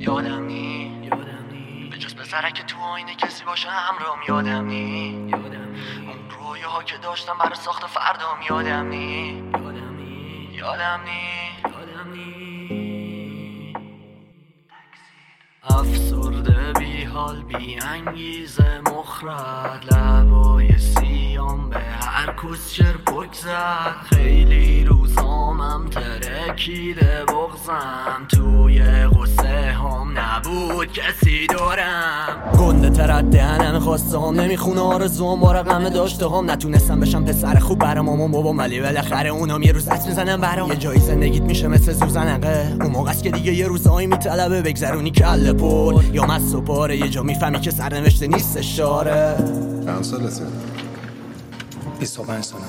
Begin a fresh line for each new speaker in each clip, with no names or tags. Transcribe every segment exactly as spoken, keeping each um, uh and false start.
یادم نی به جز پسره که تو آینه کسی باشه همراهم یادم نی اون رویاها که داشتم برای ساخت فردام یادم نی یادم نی افسرده بی حال بی انگیزه مخرد لبای سیام به هر کوچر پک زد خیلی روزامم ترکیده بغزم توی غصه هم نبود کسی دارم گنده ترد دهنم خواسته هم نمیخونه آرزوام با رقم داشته هم نتونستم بشم پسر خوب برا مامان بابام ولی بالاخره اونام یه روز دست میزنم برام یه جایی زندگیت میشه مثل زوزنقه اون موقعست که دیگه یه روزایی میطلبه بگذرونی کله پول یا مست و پاره یه جا میفهمی که سرنوشته نیست اشاره
چند سالته؟
بیست و پنج سالم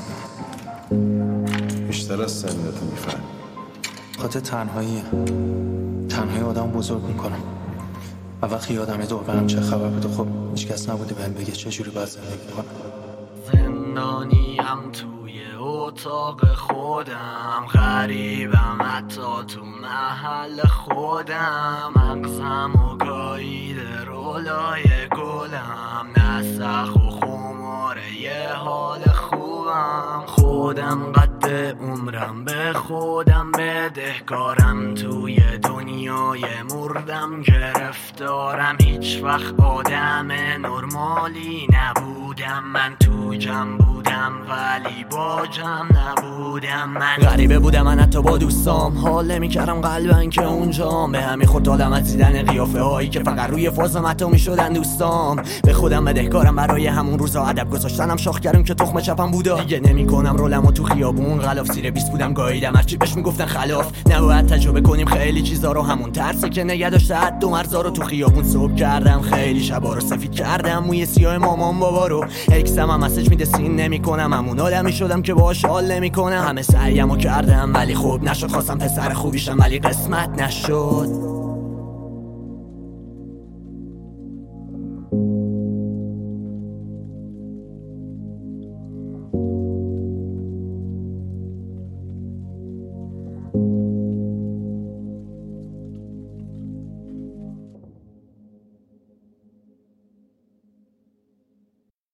بیشتر از سنت میفهم
خاطر تنهاییه تنهایی آدم بزرگ میکنم و وقتی یادم دور برم چه خبر بده خب هیچ کس نبوده بهم بگه چجوری باید زندگی کنم
زندانیم توی اتاق خودم غریبم حتی تو محل خودم مغزم و گاییده رولای گلم نسخ و خماره یه حال خوبم خودم قد عمرم به خودم بدهکارم توی دنیای مردم گرفتارم هیچ وقت آدم نرمالی نبودم من تو جمع بودم ولی با جمع نبودم من غریبه بودم من حتی با دوستام حال نمیکردم قلبن که اونجام به همین خود دادم از دیدن قیافه هایی که فقط روی فازم حتی میشدن دوستام به خودم بدهکارم برای همون روزا ادب گذاشتنم شاخ کردم که تخم چپم بودا دیگه نمیکنم رولمو تو خیابون غلاف زیر بیست بودم گاییدم هرچی بهش میگفتن خلاف نباید تجربه کنیم خیلی چیزا رو همون ترسه که نگه داشته حد و مرزا رو تو خیابون صبح کردم خیلی شبا رو سفید کردم موی سیاه مامان بابا رو اکسم هم مسیج میده سین نمیکنم همون آدمی شدم که باهاش حال نمیکنم همه سعیمو کردم ولی خوب نشد خواستم پسر خوبیشم ولی قسمت نشد